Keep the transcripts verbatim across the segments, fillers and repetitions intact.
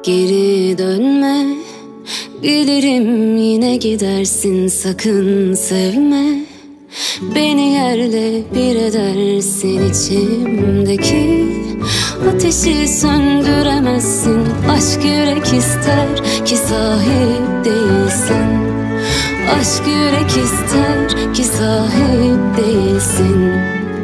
Geri dönme, bilirim yine gidersin, sakın sevme. Beni yerle bir edersin, içimdeki ateşi söndüremezsin. Aşk yürek ister ki sahip değilsin. Aşk yürek ister ki sahip değilsin.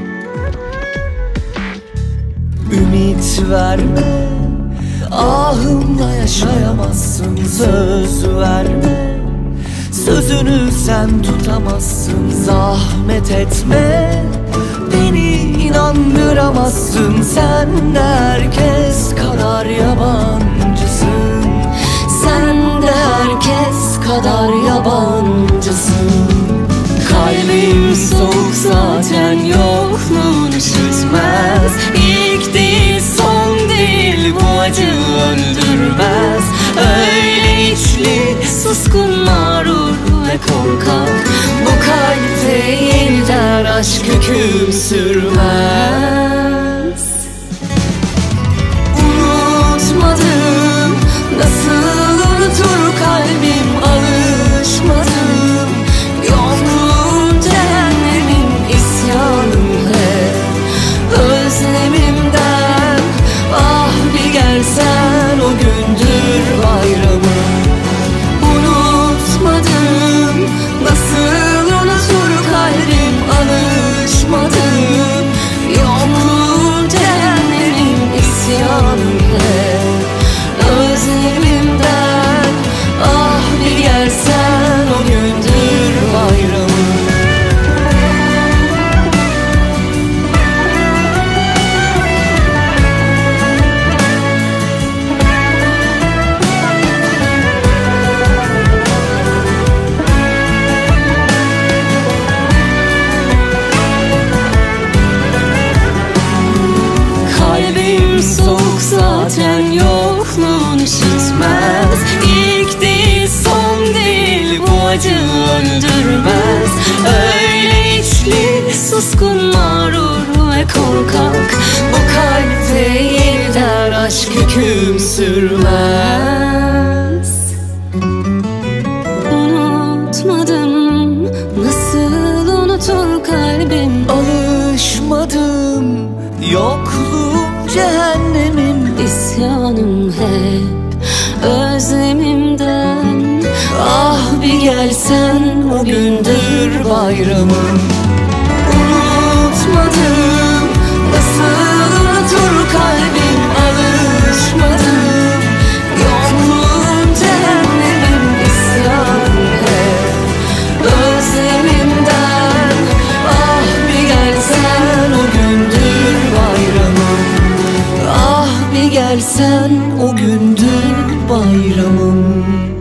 Ümit verme, ahımla yaşayamazsın. Söz verme, sözünü sen tutamazsın. Zahmet etme, beni inandıramazsın. Sen de herkes kadar yabancısın. Sen de herkes kadar yabancısın. Kalbim soğuk zaten, yokluğun üşütmez. İlk değil son değil, bu acı öldürmez. Öyle içli, suskun, mağrur ve korkak. Bu kalp değil der, aşk hüküm sürmez. Unutmadım, nasıl unutur kalbim, alışmadım. Yokluğun cehennemin, isyanım hep özlemimden. Ah bir gelsen, o gündür bayramım. Unutmadım, nasıl unutur kalbim, alışmadım. Yokluğun cehennemin, isyanım hep özlemimden. Ah bir gelsen, o gündür bayramım. Kalbim soğuk zaten, yokluğun üşütmez. İlk değil son değil, bu acı öldürmez. Öyle içli, suskun, mağrur ve korkak. Bu kalp değil der, aşk hüküm sürmez. Unutmadım, nasıl unutur kalbim, alışmadım. Yokluğum cehennemim, isyanım hep özlemimden. ah bir gelsen, o gündür bayramım. Unutmadım, nasıl unutur kalbim, alışmadım. Yokluğum cehennemim, isyanım hep özlemimden. Ah bir gelsen, o gündür bayramım. Ah bir gelsen, o gündür bayramım.